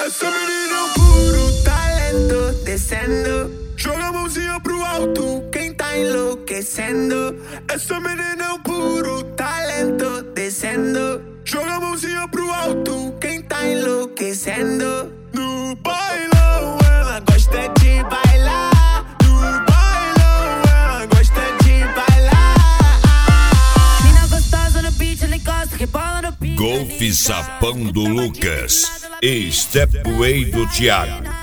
Essa menina é um puro talento, descendo. Joga a mãozinha pro alto, quem tá enlouquecendo. Essa menina é um puro talento, descendo. Joga a mãozinha pro alto, quem tá enlouquecendo. No bailão ela gosta de bailar. No bailão ela gosta de bailar. Mina gostosa no beat, ela encosta, rebola no pique. Golfe Sapão do Lucas e Stepway do Thiago.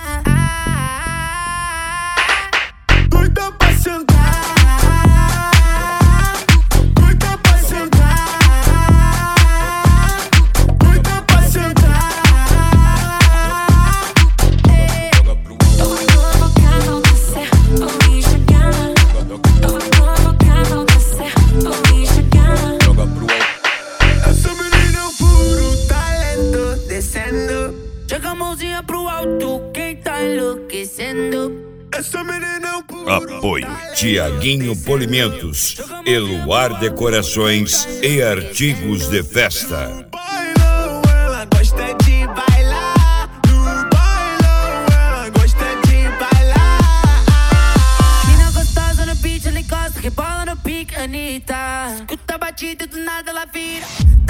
Doida pra sentar, doida pra sentar, doida pra sentar. Eu vou provocar, vou descer, vou me enxergar. Eu vou provocar, vou descer, vou me enxergar. Essa menina é um puro talento, descendo. Joga a mãozinha pro alto, quem tá enlouquecendo. Essa menina é um puro Apoio Tiaguinho Polimentos, Eluar Decorações e Artigos de Festa. No bailão ela gosta de bailar. No bailão ela gosta de bailar. Mina gostosa no beat, ela encosta, rebola no pique, Anitta. Escuta a batida e do nada ela vira.